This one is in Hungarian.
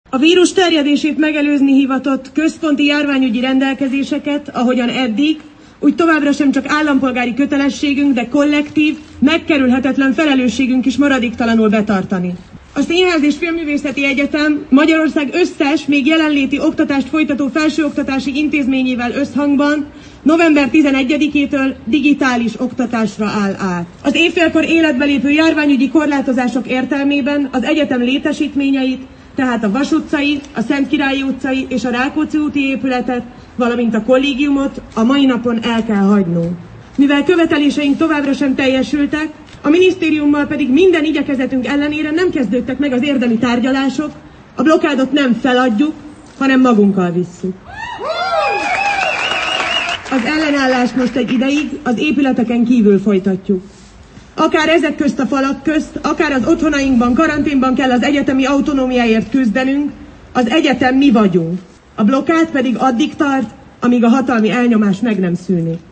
A vírus terjedését megelőzni hivatott központi járványügyi rendelkezéseket, ahogyan eddig, úgy továbbra sem csak állampolgári kötelességünk, de kollektív, megkerülhetetlen felelősségünk is maradéktalanul betartani. A Színház és Filmművészeti Egyetem Magyarország összes, még jelenléti oktatást folytató felsőoktatási intézményével összhangban november 11-től digitális oktatásra áll át. Az évfélkor életbe lépő járványügyi korlátozások értelmében az egyetem létesítményeit, tehát a Vas utcai, a Szentkirályi utcai és a Rákóczi úti épületet, valamint a kollégiumot a mai napon el kell hagynunk. Mivel követeléseink továbbra sem teljesültek, a minisztériummal pedig minden igyekezetünk ellenére nem kezdődtek meg az érdemi tárgyalások, a blokádot nem feladjuk, hanem magunkkal visszük. Az ellenállást most egy ideig az épületeken kívül folytatjuk. Akár ezek közt a falak közt, akár az otthonainkban, karanténban kell az egyetemi autonómiáért küzdenünk, az egyetem mi vagyunk. A blokkád pedig addig tart, amíg a hatalmi elnyomás meg nem szűnik.